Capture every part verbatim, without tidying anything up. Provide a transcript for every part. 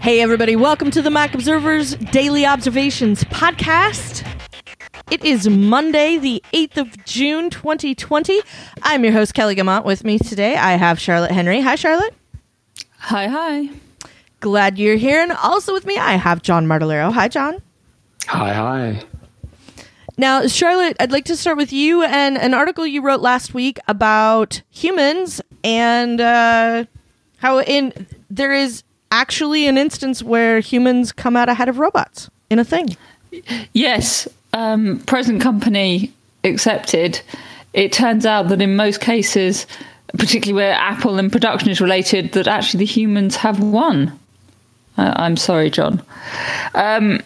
Hey everybody, welcome to the Mac Observer's Daily Observations podcast. It is Monday, the eighth of June, twenty twenty. I'm your host, Kelly Gamont. With me today, I have Charlotte Henry. Hi, Charlotte. Hi, hi. Glad you're here. And also with me, I have John Martellero. Hi, John. Hi, hi. Now, Charlotte, I'd like to start with you and an article you wrote last week about humans and uh, how in there is actually an instance where humans come out ahead of robots in a thing. Yes, um, present company accepted. It turns out that in most cases, particularly where Apple and production is related, that actually the humans have won. Uh, I'm sorry, John. Um,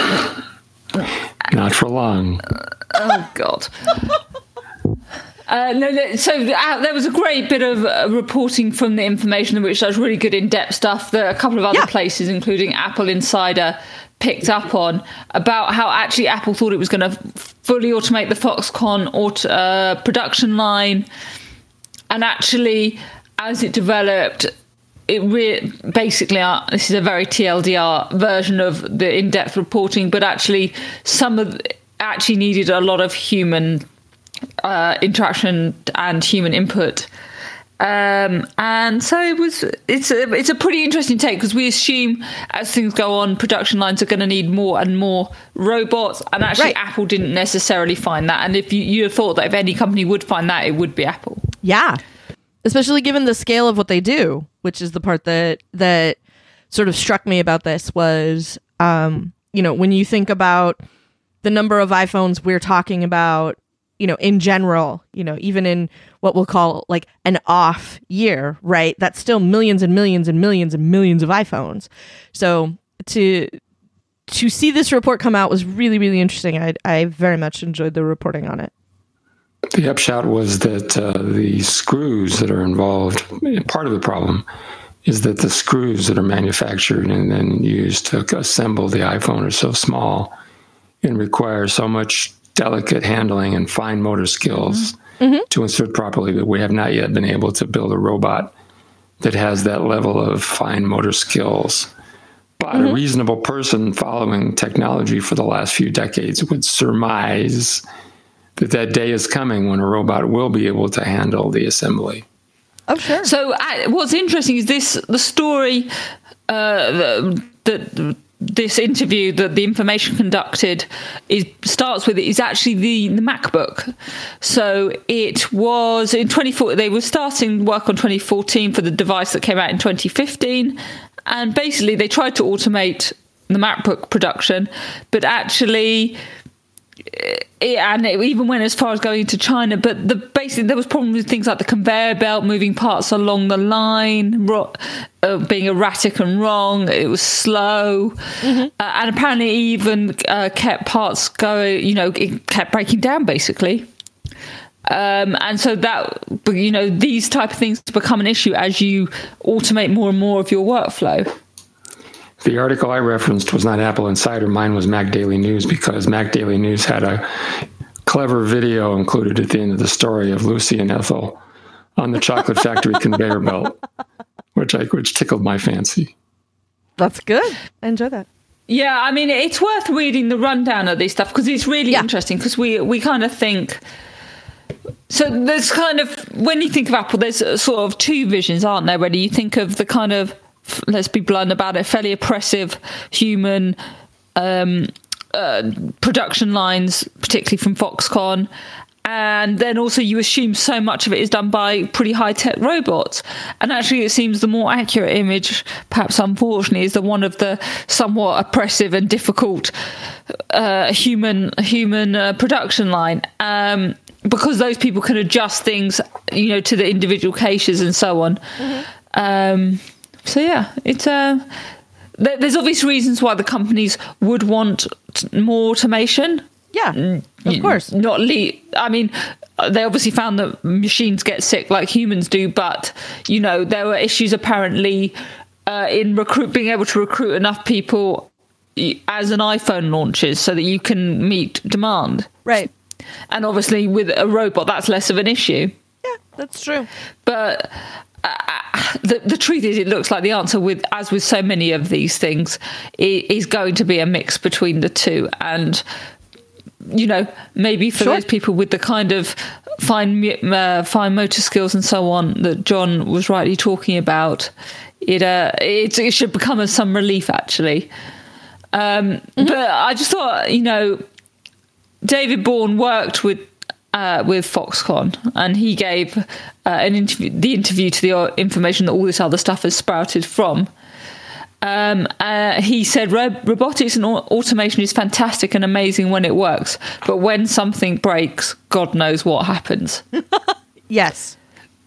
Not for long. Oh, God. Uh, no, no, so uh, there was a great bit of uh, reporting from the Information, which does really good in-depth stuff that a couple of other yeah. places, including Apple Insider, picked up on, about how actually Apple thought it was going to fully automate the Foxconn auto, uh, production line. And actually, as it developed, it re- basically, uh, this is a very T L D R version of the in-depth reporting, but actually some of actually needed a lot of human Uh, interaction and human input, um, and so it was. It's a, it's a pretty interesting take because we assume as things go on, production lines are going to need more and more robots, and actually right. Apple didn't necessarily find that. And if you you thought that if any company would find that, it would be Apple. Yeah, especially given the scale of what they do, which is the part that that sort of struck me about this was, um, you know, when you think about the number of iPhones we're talking about. You know, in general, you know, even in what we'll call like an off year, right? That's still millions and millions and millions and millions of iPhones. So to to see this report come out was really, really interesting. I I very much enjoyed the reporting on it. The upshot was that uh, the screws that are involved, part of the problem is that the screws that are manufactured and then used to assemble the iPhone are so small and require so much delicate handling and fine motor skills mm-hmm. to insert properly that we have not yet been able to build a robot that has that level of fine motor skills. But mm-hmm. a reasonable person following technology for the last few decades would surmise that that day is coming when a robot will be able to handle the assembly. Oh, sure. So uh, what's interesting is this, the story uh, that this interview that the Information conducted is starts with is actually the, the MacBook. So it was in twenty fourteen, they were starting work on twenty fourteen for the device that came out in twenty fifteen. And basically they tried to automate the MacBook production, but actually it, and it even went as far as going to China. But the basically there was problems with things like the conveyor belt, moving parts along the line, ro- uh, being erratic and wrong. It was slow, mm-hmm. uh, and apparently even uh, kept parts going. You know, it kept breaking down basically. Um, and so that, you know, these type of things become an issue as you automate more and more of your workflow. The article I referenced was not Apple Insider. Mine was Mac Daily News because Mac Daily News had a clever video included at the end of the story of Lucy and Ethel on the chocolate factory conveyor belt, which I, which tickled my fancy. That's good. I enjoy that. Yeah, I mean, it's worth reading the rundown of this stuff because it's really yeah. interesting because we, we kind of think... So there's kind of, when you think of Apple, there's sort of two visions, aren't there, really? You think of the kind of, let's be blunt about it, fairly oppressive human um, uh, production lines, particularly from Foxconn. And then also you assume so much of it is done by pretty high-tech robots. And actually it seems the more accurate image, perhaps unfortunately, is the one of the somewhat oppressive and difficult uh, human human uh, production line. Um, because those people can adjust things, you know, to the individual cases and so on. Mm-hmm. Um, so, yeah, it's uh, th- there's obvious reasons why the companies would want t- more automation. Yeah, of course. Not le- I mean, they obviously found that machines get sick like humans do, but, you know, there were issues apparently uh, in recruit being able to recruit enough people as an iPhone launches so that you can meet demand. Right. And obviously with a robot, that's less of an issue. Yeah, that's true. But uh, the, the truth is, it looks like the answer, with as with so many of these things, is going to be a mix between the two. And, you know, maybe for Sure. those people with the kind of fine uh, fine motor skills and so on that John was rightly talking about, it uh, it, it should become a, some relief, actually. Um, mm-hmm. But I just thought, you know, David Bourne worked with uh, with Foxconn, and he gave uh, an interview, the interview to the information that all this other stuff has sprouted from. Um, uh, he said, robotics and automation is fantastic and amazing when it works, but when something breaks, God knows what happens. Yes.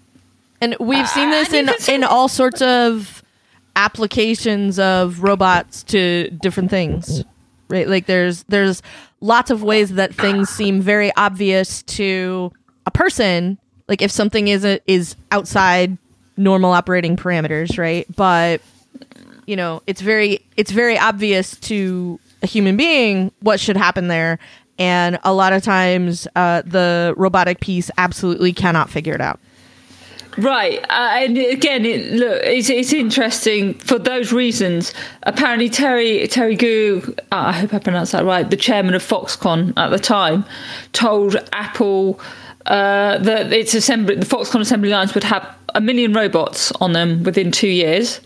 And we've seen this uh, in, in all sorts of applications of robots to different things, right? Like there's there's lots of ways that things seem very obvious to a person, like if something is a, is outside normal operating parameters, right? But you know, it's very it's very obvious to a human being what should happen there, and a lot of times uh, the robotic piece absolutely cannot figure it out. Right, uh, and again, it, look, it's, it's interesting for those reasons. Apparently, Terry Terry Gu, uh, I hope I pronounced that right, the chairman of Foxconn at the time, told Apple uh, that its assembly, the Foxconn assembly lines would have a million robots on them within two years.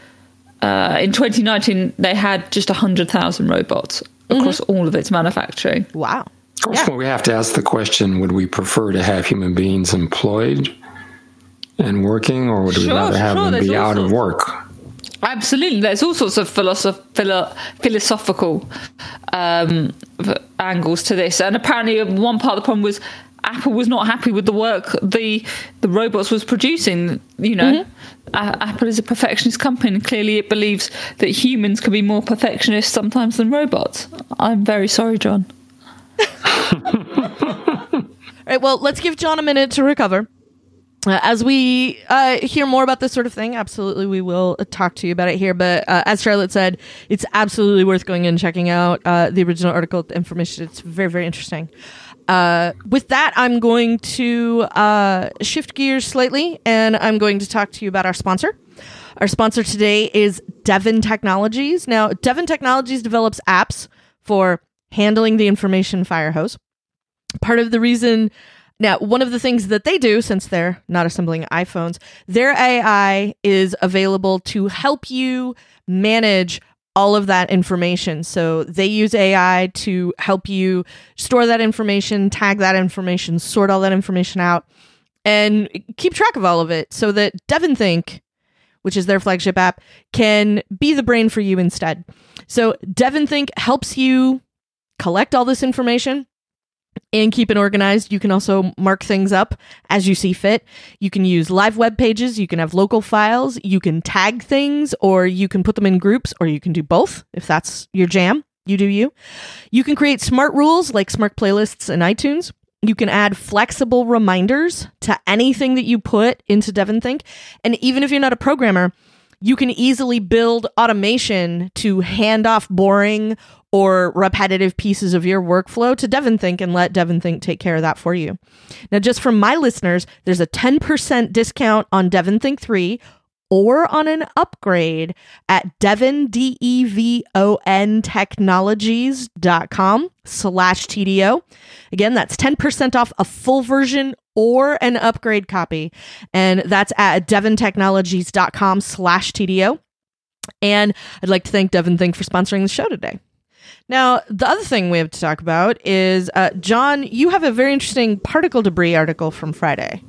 Uh, in twenty nineteen, they had just one hundred thousand robots across mm-hmm. all of its manufacturing. Wow. Of course, yeah. well, we have to ask the question, would we prefer to have human beings employed and working, or would we sure, rather have sure, them be out of work? Absolutely. There's all sorts of philosoph- philo- philosophical um, angles to this. And apparently one part of the problem was Apple was not happy with the work the the robots was producing. You know, mm-hmm. uh, Apple is a perfectionist company, and clearly it believes that humans can be more perfectionist sometimes than robots. I'm very sorry, John. All right, well, let's give John a minute to recover. Uh, as we uh, hear more about this sort of thing, absolutely we will uh, talk to you about it here. But uh, as Charlotte said, it's absolutely worth going and checking out uh, the original article, the information. It's very, very interesting. Uh, with that, I'm going to uh, shift gears slightly, and I'm going to talk to you about our sponsor. Our sponsor today is Devon Technologies. Now, Devon Technologies develops apps for handling the information fire hose. Part of the reason... Now, one of the things that they do, since they're not assembling iPhones, their A I is available to help you manage all of that information. So they use A I to help you store that information, tag that information, sort all that information out, and keep track of all of it so that DevonThink, which is their flagship app, can be the brain for you instead. So DevonThink helps you collect all this information and keep it organized. You can also mark things up as you see fit. You can use live web pages. You can have local files. You can tag things, or you can put them in groups, or you can do both if that's your jam. You do you. You can create smart rules like smart playlists in iTunes. You can add flexible reminders to anything that you put into DevonThink. And even if you're not a programmer, you can easily build automation to hand off boring or repetitive pieces of your workflow to DevonThink and let DevonThink take care of that for you. Now, just for my listeners, there's a ten percent discount on DevonThink three or on an upgrade at Devon, D E V O N technologies.com slash TDO. Again, that's ten percent off a full version or an upgrade copy. And that's at devontechnologies.com slash TDO. And I'd like to thank DevonThink for sponsoring the show today. Now, the other thing we have to talk about is, uh, John, you have a very interesting particle debris article from Friday.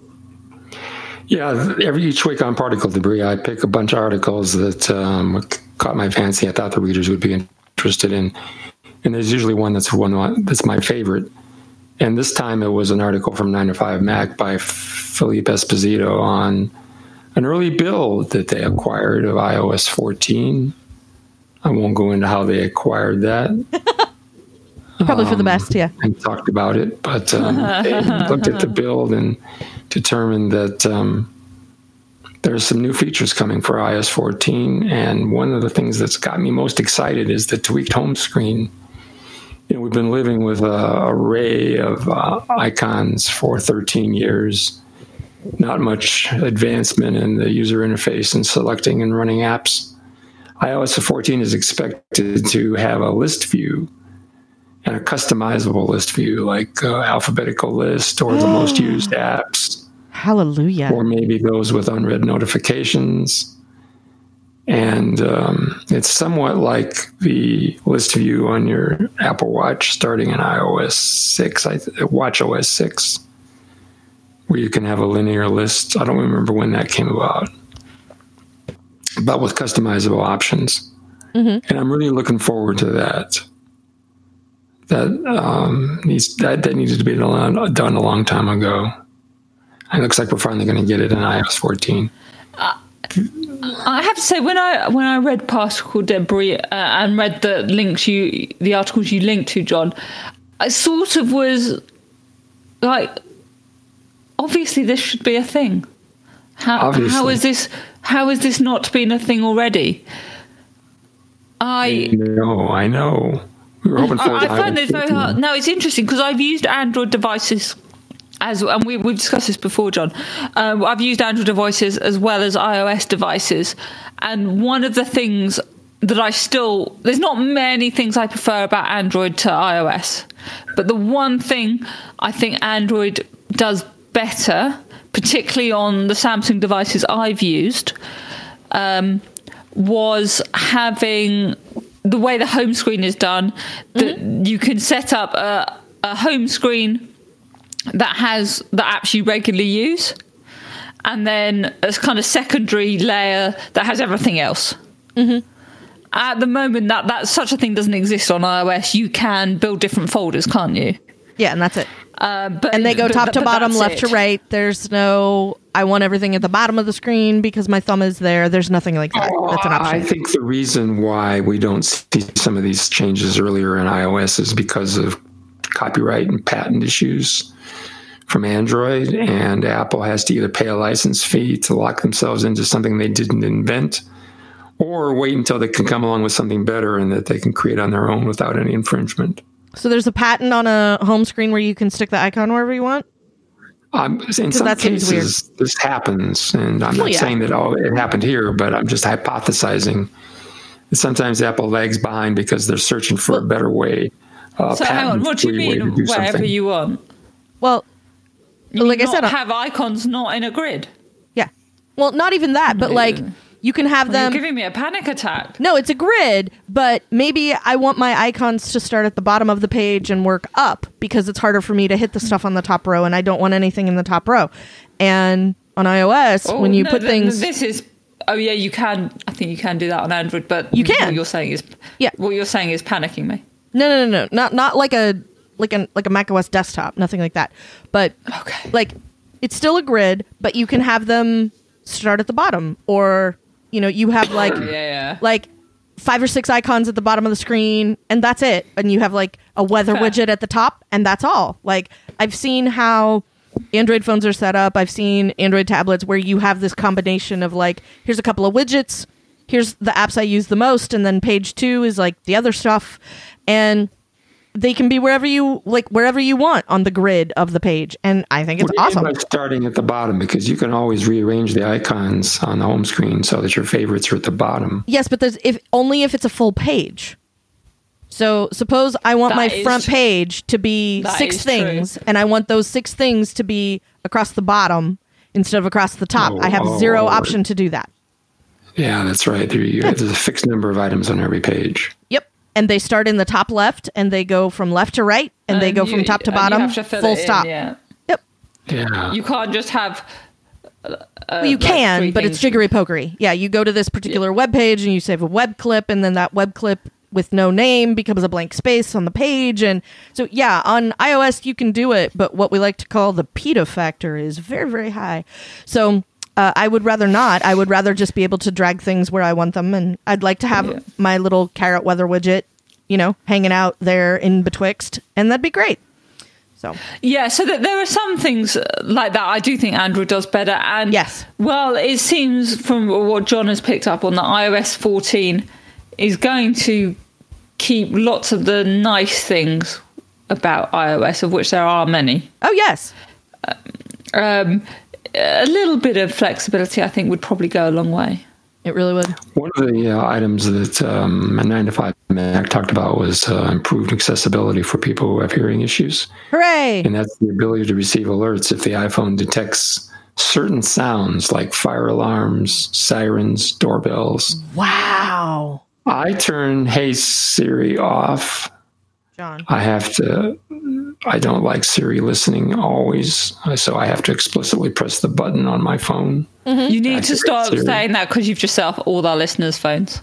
Yeah, every each week on particle debris, I pick a bunch of articles that um, caught my fancy. I thought the readers would be interested in, and there's usually one that's one that's my favorite. And this time, it was an article from nine to five Mac by Philippe Esposito on an early build that they acquired of i O S fourteen. I won't go into how they acquired that. Probably um, for the best, yeah. And talked about it, but um, they looked at the build and determined that um, there's some new features coming for i O S fourteen. And one of the things that's got me most excited is the tweaked home screen. You know, we've been living with an array of uh, icons for thirteen years. not much advancement in the user interface and selecting and running apps. iOS fourteen is expected to have a list view and a customizable list view, like uh, alphabetical list or the most used apps. Hallelujah. Or maybe those with unread notifications. And um, it's somewhat like the list view on your Apple Watch starting in iOS six, I th- WatchOS six, where you can have a linear list. I don't remember when that came about, but with customizable options. Mm-hmm. And I'm really looking forward to that. That um, needs that, that needed to be done, done a long time ago. And it looks like we're finally going to get it in iOS fourteen. Uh, I have to say, when I when I read Particle Debris uh, and read the links you, the articles you linked to, John, I sort of was like, obviously this should be a thing. How how is this how is this not been a thing already? I know, I know. We were hoping for I, I find this very hard. No, it's interesting because I've used Android devices. As, and we, we've discussed this before, John. Um, I've used Android devices as well as iOS devices. And one of the things that I still... There's not many things I prefer about Android to iOS. But the one thing I think Android does better, particularly on the Samsung devices I've used, um, was having the way the home screen is done, that mm-hmm. you can set up a, a home screen that has the apps you regularly use, and then a kind of secondary layer that has everything else. Mm-hmm. At the moment, that, that such a thing doesn't exist on iOS. You can build different folders, can't you? Yeah, and that's it. Uh, but, and they go but, top but, to but bottom, left it. to right. There's no, I want everything at the bottom of the screen because my thumb is there. There's nothing like that. Oh, That's an option. I think the reason why we don't see some of these changes earlier in iOS is because of copyright and patent issues from Android, and Apple has to either pay a license fee to lock themselves into something they didn't invent, or wait until they can come along with something better and that they can create on their own without any infringement. So there's a patent on a home screen where you can stick the icon wherever you want? Um, in some that cases, this happens, and I'm well, not yeah. saying that oh, it happened here, but I'm just hypothesizing. Sometimes Apple lags behind because they're searching for well, a better way. Uh, so hang on, what do you mean do wherever something. you want? Well, you like I not said, have icons not in a grid. Yeah. Well, not even that, but like you can have well, them. You're giving me a panic attack. No, it's a grid, but maybe I want my icons to start at the bottom of the page and work up because it's harder for me to hit the stuff on the top row, and I don't want anything in the top row. And on iOS, oh, when you no, put th- things, this is. Oh yeah, you can. I think you can do that on Android, but you can. What you're saying is, yeah. What you're saying is panicking me. No, no, no, no, not not like a like a like a macOS desktop, nothing like that. But okay, like. It's still a grid, but you can have them start at the bottom, or you know, you have like yeah, yeah. like five or six icons at the bottom of the screen, and that's it. And you have like a weather Fair. widget at the top, and that's all. Like I've seen how Android phones are set up. I've seen Android tablets where you have this combination of like, here's a couple of widgets, here's the apps I use the most, and then page two is like the other stuff, and they can be wherever you like, wherever you want on the grid of the page, and I think it's what do you awesome. mean by starting at the bottom, because you can always rearrange the icons on the home screen so that your favorites are at the bottom. Yes, but there's if only if it's a full page. So suppose I want That my is front tr- page to be that six is things, true. and I want those six things to be across the bottom instead of across the top. Oh, I have oh, zero oh. option to do that. Yeah, that's right. There you, there's a fixed number of items on every page. Yep. And they start in the top left, and they go from left to right, and, and they go you, from top to and you bottom, have to fill full it in, stop. yeah. Yep. Yeah. You can't just have. Uh, Well, you like can, three but things. it's jiggery pokery. Yeah, you go to this particular web page and you save a web clip, and then that web clip with no name becomes a blank space on the page. And so, yeah, on iOS you can do it, but what we like to call the PETA factor is very, very high. So uh, I would rather not. I would rather just be able to drag things where I want them, and I'd like to have Yeah. my little carrot weather widget, you know, hanging out there in betwixt, and that'd be great. So Yeah, so that there are some things uh, like that I do think Android does better. And yes, well, it seems from what John has picked up on that iOS fourteen is going to keep lots of the nice things about iOS, of which there are many. oh yes, Um, a little bit of flexibility, I think, would probably go a long way. It really would. One of the uh, items that um, a nine to five Mac talked about was uh, improved accessibility for people who have hearing issues. Hooray! And that's the ability to receive alerts if the iPhone detects certain sounds like fire alarms, sirens, doorbells. Wow. I turn Hey Siri off. John. I have to, I don't like Siri listening always, so I have to explicitly press the button on my phone. Mm-hmm. You need to stop Siri. saying that because you've just set off all our listeners' phones.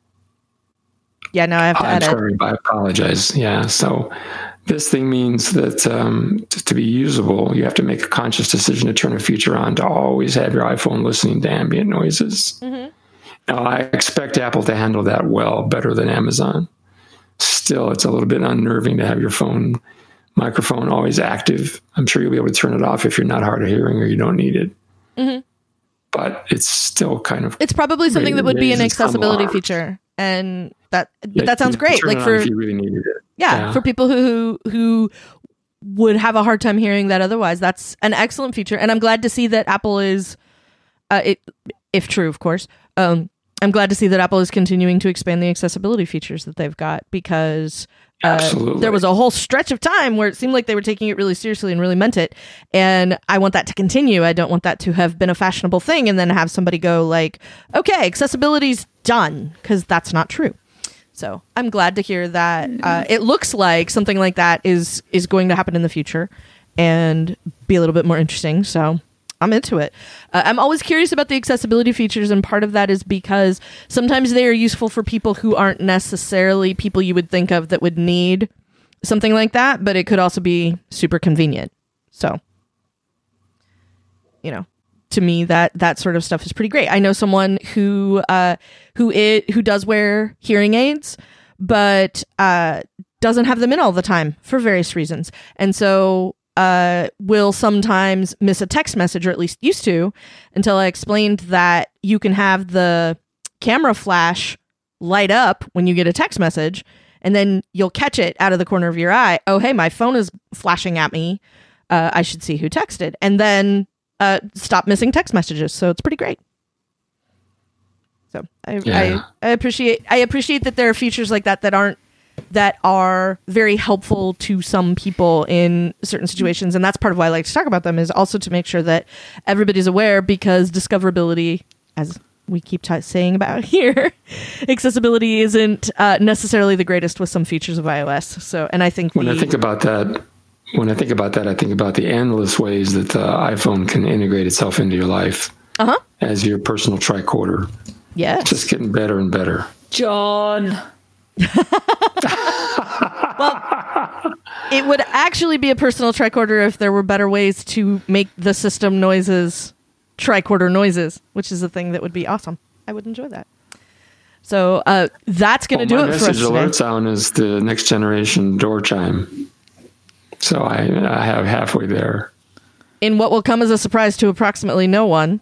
Yeah, no, I have to I'm edit. sorry, I apologize. Yeah, so this thing means that um, to, to be usable, you have to make a conscious decision to turn a feature on to always have your iPhone listening to ambient noises. Mm-hmm. Now, I expect Apple to handle that well, better than Amazon. Still, it's a little bit unnerving to have your phone microphone always active. I'm sure you'll be able to turn it off if you're not hard of hearing or you don't need it. Mm-hmm. But it's still kind of... It's probably something that would be an accessibility feature. And that yeah, that sounds great. Turn like it for on if you really needed it. Yeah, yeah, for people who who would have a hard time hearing that otherwise. That's an excellent feature. And I'm glad to see that Apple is, uh, it if true, of course, um, I'm glad to see that Apple is continuing to expand the accessibility features that they've got, because uh, there was a whole stretch of time where it seemed like they were taking it really seriously and really meant it. And I want that to continue. I don't want that to have been a fashionable thing and then have somebody go like, okay, accessibility's done, because that's not true. So I'm glad to hear that uh, it looks like something like that is is going to happen in the future and be a little bit more interesting. So I'm into it. Uh, I'm always curious about the accessibility features, and part of that is because sometimes they are useful for people who aren't necessarily people you would think of that would need something like that, but it could also be super convenient. So, you know, to me, that that sort of stuff is pretty great. I know someone who uh, who it who does wear hearing aids, but uh, doesn't have them in all the time for various reasons, and so uh, will sometimes miss a text message, or at least used to, until I explained that you can have the camera flash light up when you get a text message, and then you'll catch it out of the corner of your eye. Oh, hey, my phone is flashing at me. Uh, I should see who texted, and then uh, stop missing text messages. So it's pretty great. So I, yeah. I I appreciate I appreciate that there are features like that that aren't that are very helpful to some people in certain situations, and that's part of why I like to talk about them, is also to make sure that everybody's aware, because discoverability, as we keep t- saying about here, accessibility isn't uh, necessarily the greatest with some features of iOS. So, and I think when the, I think about that, when I think about that, I think about the endless ways that the iPhone can integrate itself into your life uh-huh. as your personal tricorder. Yes, it's just getting better and better. John. Well, it would actually be a personal tricorder if there were better ways to make the system noises tricorder noises, which is a thing that would be awesome. I would enjoy that. So uh, that's going to well, do it for us today. My message alert sound is the next generation door chime. So I, I have halfway there. In what will come as a surprise to approximately no one.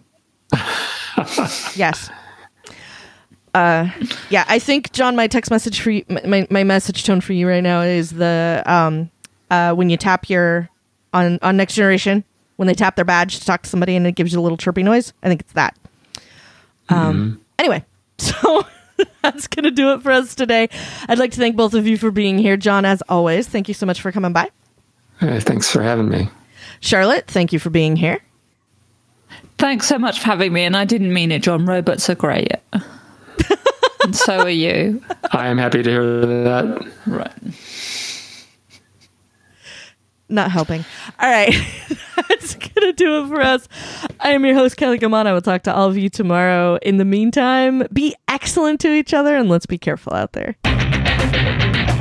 Yes. Uh, yeah, I think, John, my text message for you, my, my message tone for you right now is the um, uh, when you tap your on on Next Generation, when they tap their badge to talk to somebody and it gives you a little chirpy noise. I think it's that. Um, mm-hmm. Anyway, so that's gonna do it for us today. I'd like to thank both of you for being here, John. As always, thank you so much for coming by. Hey, thanks for having me, Charlotte. Thank you for being here. Thanks so much for having me, and I didn't mean it, John. Robots are great. And so are you. I am happy to hear that. Right. Not helping. All right. That's going to do it for us. I am your host, Kelly Gaman. I will talk to all of you tomorrow. In the meantime, be excellent to each other, and let's be careful out there.